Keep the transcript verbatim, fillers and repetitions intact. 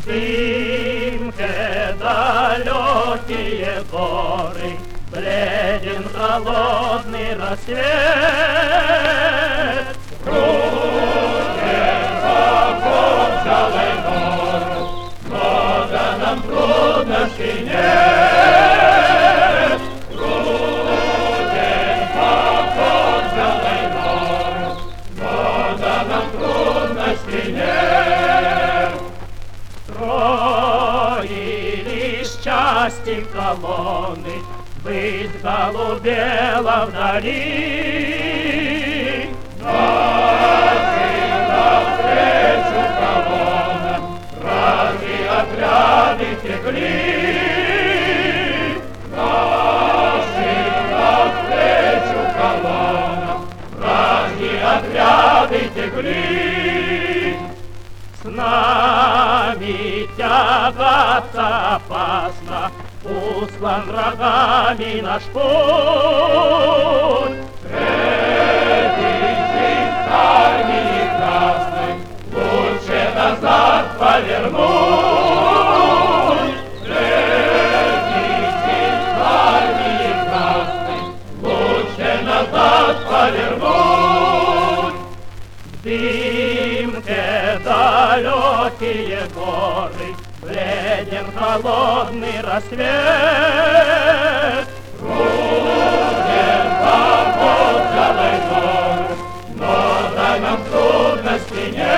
дымке далекие горы, бледен холодный рассвет. Крутим вокруг целой горы, много нам трудностей нет. Крутим вокруг целой горы, много нам трудностей нет. Строили счастье колонны, высь голубела вдали. Нашим навстречу колоннам враги отряды текли. Нашим навстречу колоннам враги отряды текли. С нами тягаться опасно, устлан врагами наш путь. Встретитесь с армией красной, лучше назад повернуть. Встретитесь с армией красной, лучше назад повернуть. В дымке далекие горы, бледен холодный рассвет. Крутим вокруг целой горы, но да нам трудностей нет.